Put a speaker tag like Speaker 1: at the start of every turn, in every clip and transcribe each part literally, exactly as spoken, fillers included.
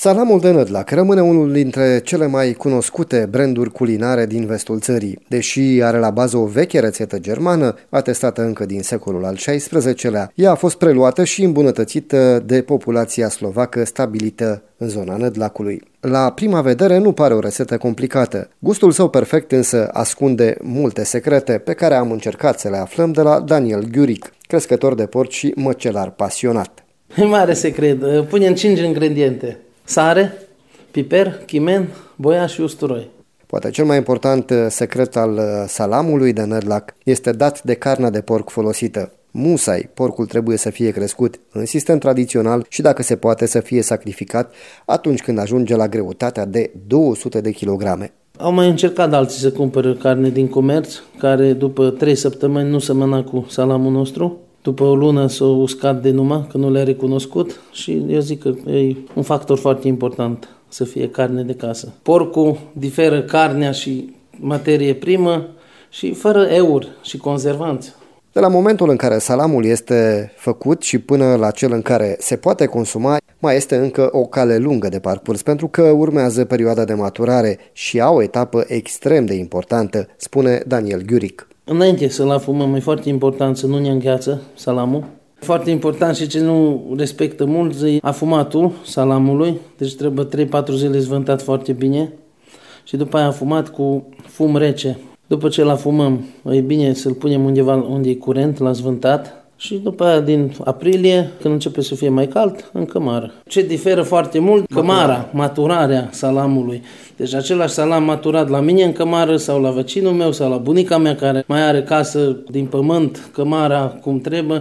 Speaker 1: Salamul de Nădlac rămâne unul dintre cele mai cunoscute branduri culinare din vestul țării. Deși are la bază o veche rețetă germană, atestată încă din secolul al șaisprezecelea, ea a fost preluată și îmbunătățită de populația slovacă stabilită în zona Nădlacului. La prima vedere nu pare o rețetă complicată. Gustul său perfect însă ascunde multe secrete pe care am încercat să le aflăm de la Daniel Gyuric, crescător de porci și măcelar pasionat.
Speaker 2: E mare secret. Punem cinci ingrediente. Sare, piper, chimen, boiaș și usturoi.
Speaker 1: Poate cel mai important secret al salamului de Nădlac este dat de carnea de porc folosită. Musai, porcul trebuie să fie crescut în sistem tradițional și dacă se poate să fie sacrificat atunci când ajunge la greutatea de două sute de kilograme.
Speaker 2: Au mai încercat alții să cumpără carne din comerț, care după trei săptămâni nu semăna cu salamul nostru. După o lună s-au uscat de numai, că nu le-a recunoscut și eu zic că e un factor foarte important să fie carne de casă. Porcul diferă carnea și materie primă și fără eur și conservanți.
Speaker 1: De la momentul în care salamul este făcut și până la cel în care se poate consuma, mai este încă o cale lungă de parcurs, pentru că urmează perioada de maturare și au o etapă extrem de importantă, spune Daniel Gyuric.
Speaker 2: Înainte să-l afumăm, e foarte important să nu ne îngheață salamul. Foarte important și ce nu respectă mult e afumatul salamului, deci trebuie trei patru zile zvântat foarte bine și după aia afumat cu fum rece. După ce îl afumăm, e bine să-l punem undeva unde e curent, la zvântat, și după aia din aprilie, când începe să fie mai cald, în cămară. Ce diferă foarte mult? Cămara, maturarea salamului. Deci același salam maturat la mine în cămară sau la vecinul meu sau la bunica mea care mai are casă din pământ, cămara cum trebuie,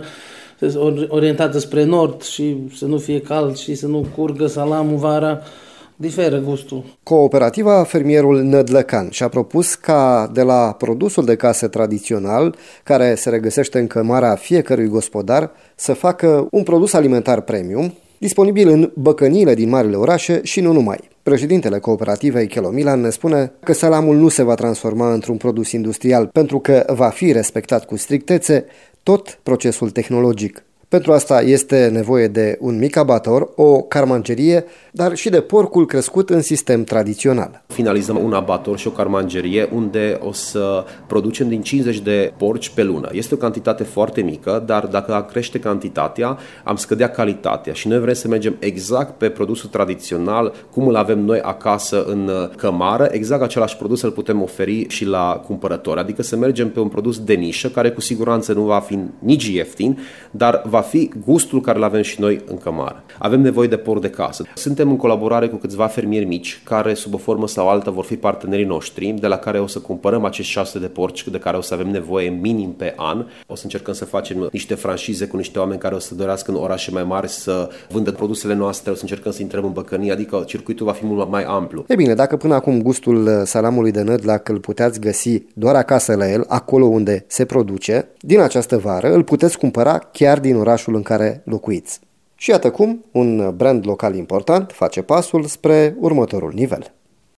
Speaker 2: orientată spre nord și să nu fie cald și să nu curgă salamul vara. Diferă gustul.
Speaker 1: Cooperativa Fermierul Nădlăcan și-a propus ca de la produsul de casă tradițional, care se regăsește în cămara fiecărui gospodar, să facă un produs alimentar premium, disponibil în băcăniile din marile orașe și nu numai. Președintele cooperativei Chelo Milan ne spune că salamul nu se va transforma într-un produs industrial, pentru că va fi respectat cu strictețe tot procesul tehnologic. Pentru asta este nevoie de un mic abator, o carmangerie, dar și de porcul crescut în sistem tradițional.
Speaker 3: Finalizăm un abator și o carmangerie unde o să producem din cincizeci de porci pe lună. Este o cantitate foarte mică, dar dacă crește cantitatea, am scădea calitatea și noi vrem să mergem exact pe produsul tradițional, cum îl avem noi acasă în cămară, exact același produs îl putem oferi și la cumpărători, adică să mergem pe un produs de nișă, care cu siguranță nu va fi nici ieftin, dar va fi gustul care îl avem și noi în cămară. Avem nevoie de porc de casă. Suntem în colaborare cu câțiva fermieri mici, care sub o formă sau alta vor fi partenerii noștri, de la care o să cumpărăm acești șase de porci de care o să avem nevoie minim pe an. O să încercăm să facem niște franșize cu niște oameni care o să dorească în orașe mai mari să vândă produsele noastre, o să încercăm să intrăm în băcănii, adică circuitul va fi mult mai amplu.
Speaker 1: E bine, dacă până acum gustul salamului de Nădlac îl puteați găsi doar acasă la el, acolo unde se produce, din această vară îl puteți cumpăra chiar din orașul în care locuiți. Și iată cum un brand local important face pasul spre următorul nivel.